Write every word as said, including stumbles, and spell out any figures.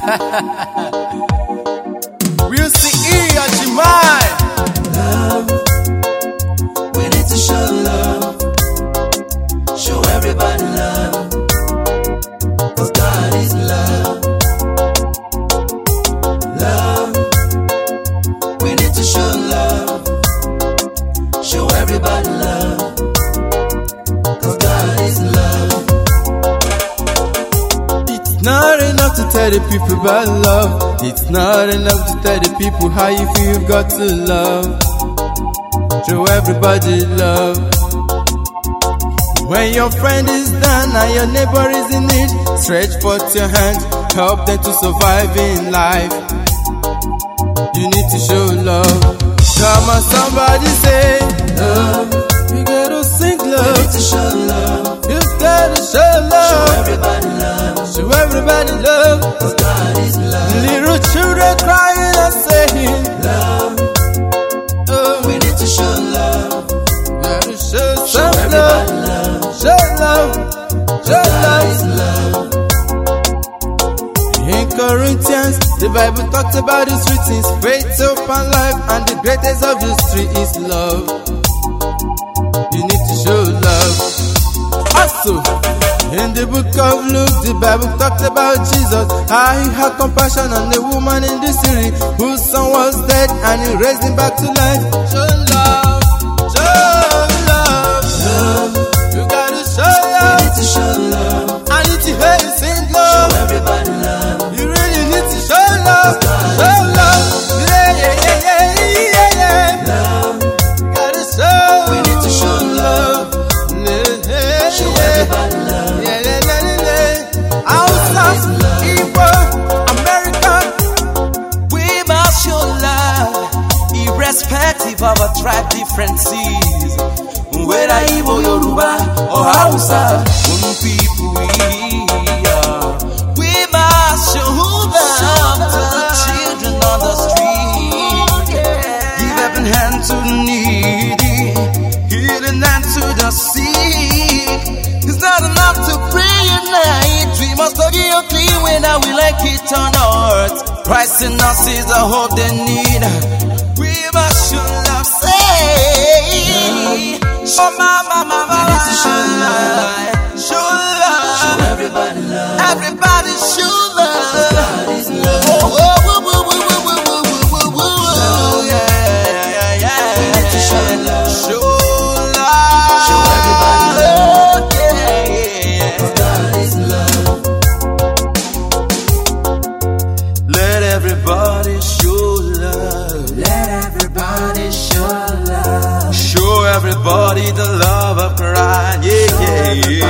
We'll see Ajimai. Love, we need to show love. Show everybody love, 'cause God is love. Love, we need to show love. Show everybody love, 'cause God is love. It's not enough to tell the people about love. It's not enough to tell the people how you feel. You've got to love. Show everybody love. When your friend is down and your neighbor is in need, stretch forth your hand, help them to survive in life. You need to show love. Come on, somebody say Love, you gotta sing we love. need to show love. You gotta show Show love. everybody love, Show everybody love. 'cause God is love. Little children crying and saying, Love, oh, we need to show love. gotta show Show some everybody love. love, Show love. Show 'cause God love. is love. In Corinthians, the Bible talks about the three things: faith, hope, and life. And the greatest of these three is love. You need to show love. Also, in the book of Luke, the Bible talks about Jesus, how he had compassion on the woman in the city whose son was dead and he raised him back to life. Show love. Show love. Love, You gotta show we love. need to show love. I need to hear you sing Show love. everybody love, You really need to show love, show love, yeah, yeah, yeah, yeah, yeah, yeah. love, Gotta show, we need to show love. yeah, yeah, Show yeah, everybody love, yeah, yeah, yeah, yeah. Hausa, Igbo, American, We must show love, irrespective of our tribe differences. Whether Igbo, Yoruba, or Hausa, one people we are. We must show love to the children on the street. Give helping hand to the needy, healing hand to the sick. It's not enough to pray at night. We must go get clean when we like it on earth. Christ in us is the hope they need. We must show love, say. Oh, mama, mama, we need to show love. show love. Show everybody love, Everybody show love. 'cause God is love. Oh, oh, woo, woo, woo, woo, woo, woo, woo, woo, woo. Yeah, yeah, yeah. We need to show love. Show love. Show everybody love. Yeah, yeah, 'Cause God is love. Let everybody show love. Let everybody show love. Show everybody the love of Christ. Yeah, yeah, yeah.